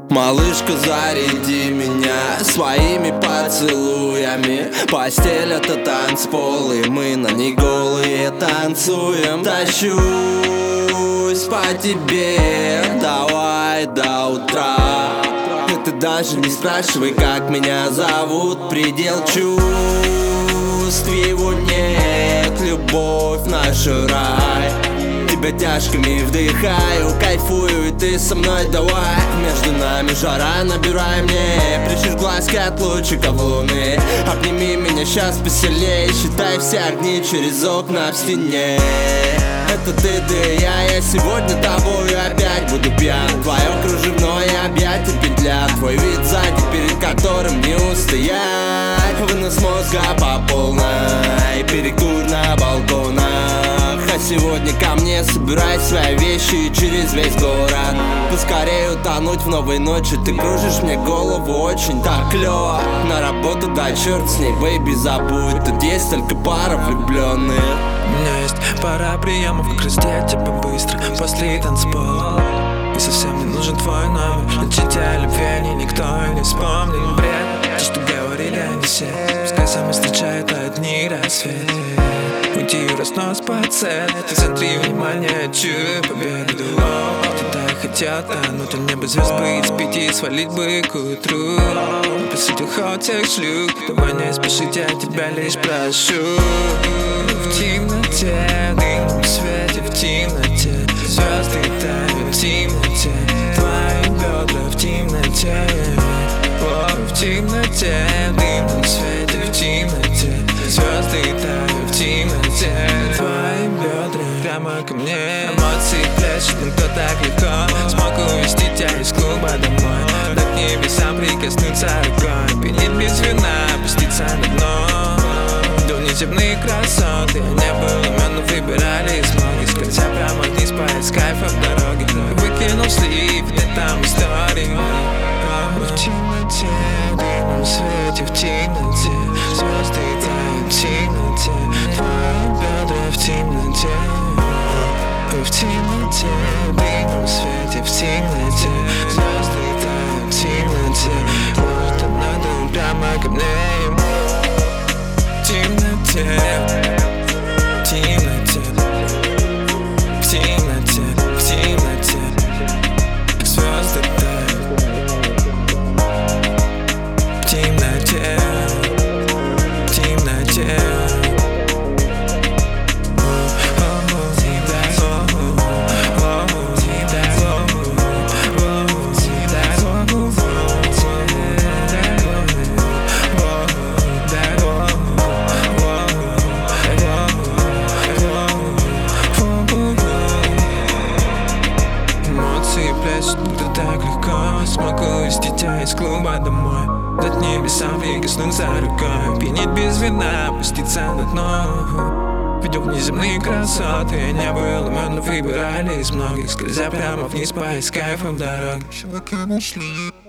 Малышка, заряди меня своими поцелуями. Постель — это танцпол, и мы на ней голые танцуем. Тащусь по тебе, давай до утра. И ты даже не спрашивай, как меня зовут. Предел чувств, его нет. Любовь — наш рай. Тебя тяжками вдыхаю, кайфую, и ты со мной, давай. Между нами жара, набирай мне. Прячешь глазки от лучиков луны. Обними меня сейчас посильнее. Считай все огни через окна в стене. Это ты, да и я сегодня тобою опять буду пьян. Твое кружевное объятие петля. Твой вид сзади, перед которым не устоять. Вынос мозга по полной, перекур на балконах. А сегодня ко мне собирай свои вещи и через весь город. Поскорее утонуть в новой ночи. Ты кружишь мне голову очень так клёво. На работу, да черт с ней, бэйби, забудь. Тут есть только пара влюбленных. У меня есть пара приемов, как раздеть тебя быстро после танцпола. И совсем не нужен твой номер. Лечить о любви никто и не вспомнит. Бред, то, что говорили они все. Пускай сами встречают одни рассветы. Уйти в разнос по цели. Ты в центре внимания, чую победу. Ты так хотел тонуть, а мне бы звезд быть, пить и свалить бы к утру. Посетил ход тех шлюх. Давай не спешить, я тебя лишь прошу. В темноте, в дымном свете, в темноте. Звезды тают в темноте. Твои бедра в темноте. В темноте, в дымном свете, в темноте. Звезды тают в темноте. Твои бедра прямо ко мне. Эмоции плещут, но кто так легко смог увести тебя из клуба домой. Да к небесам прикоснуться рукой. Пилить без вина, опуститься на дно. До неземные красоты, небо именно выбирали из многих. Скользя прямо вниз, поиск кайфа в дороге. Выкинул слив, нет там истории. В темноте, в дымном свете, в темноте. Звезды тают в темноте. Твои бедра в темноте. В темноте, в дымном свете, в темноте. Звезды тают в темноте. Вот одна прямо ко мне. В темноте, в темноте, в темноте, в темноте. Звезды тают в темноте, в темноте. Ты так легко смог увести тебя из клуба домой. Дать небесам прикоснуться рукой. Пьянеть без вина, опуститься на дно. Видел внеземные красоты, не был умен, но выбирали из многих. Скользя прямо вниз, поиск кайфа в дороге. Чувака нашли.